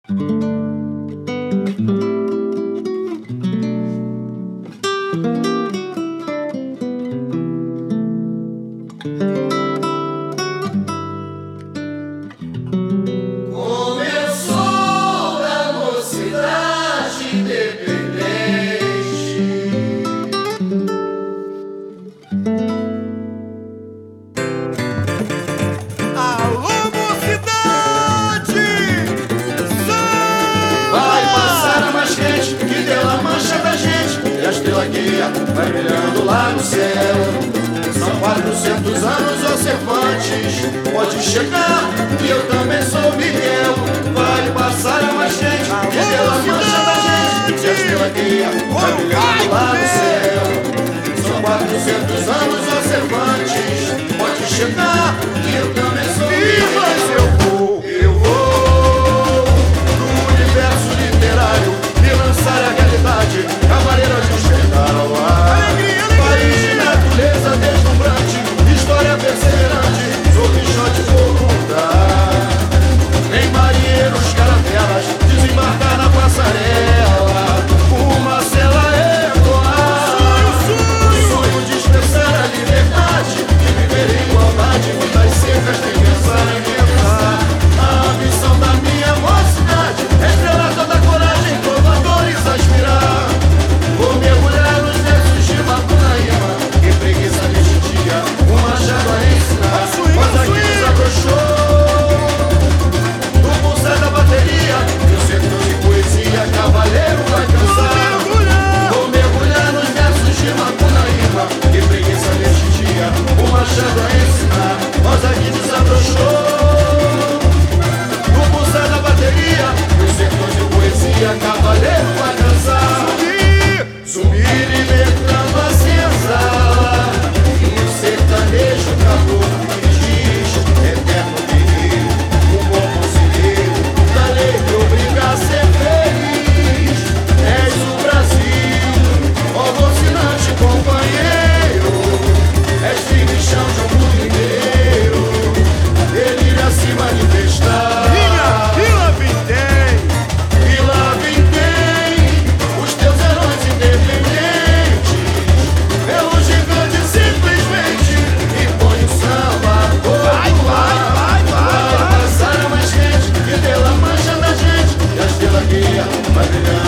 Vai brilhando lá no céu. São 400 anos observantes. Pode chegar, que eu também sou Miguel. Vai passar a mais gente, que pela mancha da gente. E a estrela guia vai brilhando lá no céu. São 400 anos observantes. Pode chegar, que eu também sou Miguel. Eu vou no universo literário me lançar a realidade. Cavaleiro de chegar ao ar. País de natureza deslumbrante, história perseverante, sou Quixote por contar. Em marinheiros, caravelas, desembarcar na passarela, uma cela ecoar. Sonho de expressar a liberdade, de viver em igualdade, vidas secas, nem pensar em pensar. A ambição da minha mocidade, estrela toda coragem, trovadores a aspirar. Vou mergulhar nos versos de Macunaíma, que preguiça neste dia, o machado a ensinar. Mas aqui desabrochou no pulsar da bateria, meu sertão de poesia, cavaleiro vai cansar. Vou mergulhar nos versos de Macunaíma, que preguiça neste dia, o machado a ensinar. Mas aqui desabrochou no pulsar da bateria, meu sertão de poesia, cavaleiro vai cansar. Subir e metrando a senzala, e o sertanejo acabou me diz, eterno guerreiro, um bom conselheiro, da lei que obriga a ser feliz. És o Brasil, ó Rocinante companheiro, és firme chão de um mundo inteiro, delírio a se manifestar. E lá vem tem os teus heróis independentes, pelo gigante simplesmente, e põe o samba todo ar. Vai passar a mais quente, que pela mancha da gente, e a estrela guia vai brilhando